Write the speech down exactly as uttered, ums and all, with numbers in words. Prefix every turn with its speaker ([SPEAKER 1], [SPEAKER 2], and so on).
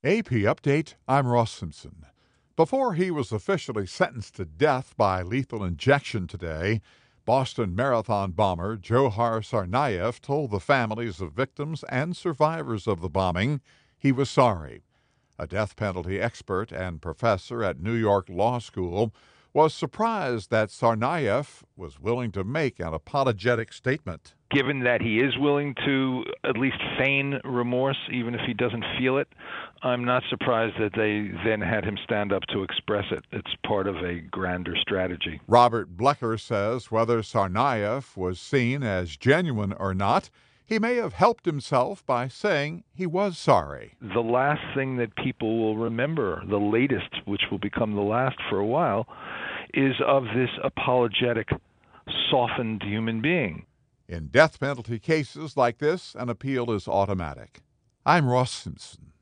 [SPEAKER 1] A P Update, I'm Ross Simpson. Before he was officially sentenced to death by lethal injection today, Boston Marathon bomber Dzhokhar Tsarnaev told the families of victims and survivors of the bombing he was sorry. A death penalty expert and professor at New York Law School was surprised that Tsarnaev was willing to make an apologetic statement.
[SPEAKER 2] Given that he is willing to at least feign remorse, even if he doesn't feel it, I'm not surprised that they then had him stand up to express it. It's part of a grander strategy.
[SPEAKER 1] Robert Blecker says whether Tsarnaev was seen as genuine or not, he may have helped himself by saying he was sorry.
[SPEAKER 2] The last thing that people will remember, the latest, which will become the last for a while, is of this apologetic, softened human being.
[SPEAKER 1] In death penalty cases like this, an appeal is automatic. I'm Ross Simpson.